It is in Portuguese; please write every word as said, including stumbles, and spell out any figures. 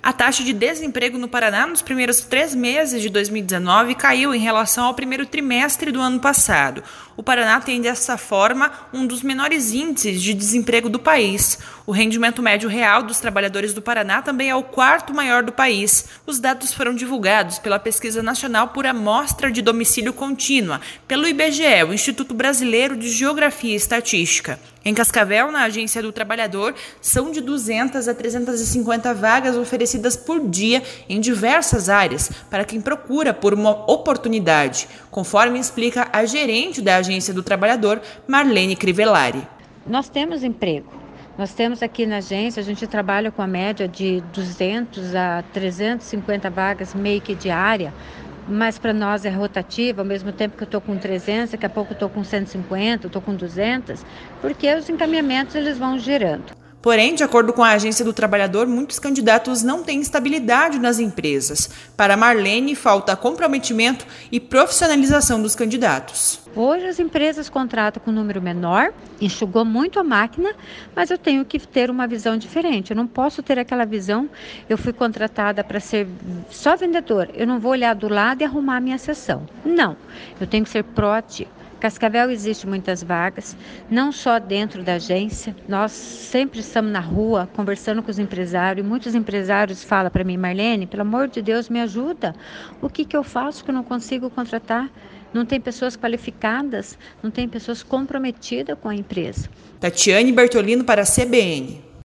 A taxa de desemprego no Paraná nos primeiros três meses de dois mil e dezenove caiu em relação ao primeiro trimestre do ano passado. O Paraná tem, dessa forma, um dos menores índices de desemprego do país. O rendimento médio real dos trabalhadores do Paraná também é o quarto maior do país. Os dados foram divulgados pela Pesquisa Nacional por Amostra de Domicílio Contínua, pelo I B G E, o Instituto Brasileiro de Geografia e Estatística. Em Cascavel, na Agência do Trabalhador, são de duzentas a trezentas e cinquenta vagas oferecidas por dia em diversas áreas para quem procura por uma oportunidade, conforme explica a gerente da Agência do Trabalhador, Marlene Crivellari. Nós temos emprego. Nós temos aqui na agência, a gente trabalha com a média de duzentas a trezentas e cinquenta vagas meio que diária, mas para nós é rotativa, ao mesmo tempo que eu estou com trezentas, daqui a pouco eu estou com cento e cinquenta, estou com duzentas, porque os encaminhamentos eles vão gerando. Porém, de acordo com a Agência do Trabalhador, muitos candidatos não têm estabilidade nas empresas. Para Marlene, falta comprometimento e profissionalização dos candidatos. Hoje as empresas contratam com um número menor, enxugou muito a máquina, mas eu tenho que ter uma visão diferente. Eu não posso ter aquela visão, eu fui contratada para ser só vendedor, eu não vou olhar do lado e arrumar a minha sessão. Não, eu tenho que ser proativa. Cascavel existe muitas vagas, não só dentro da agência, nós sempre estamos na rua conversando com os empresários, e muitos empresários falam para mim, Marlene, pelo amor de Deus, me ajuda, o que, que eu faço que eu não consigo contratar? Não tem pessoas qualificadas, não tem pessoas comprometidas com a empresa. Tatiane Bertolino para a C B N.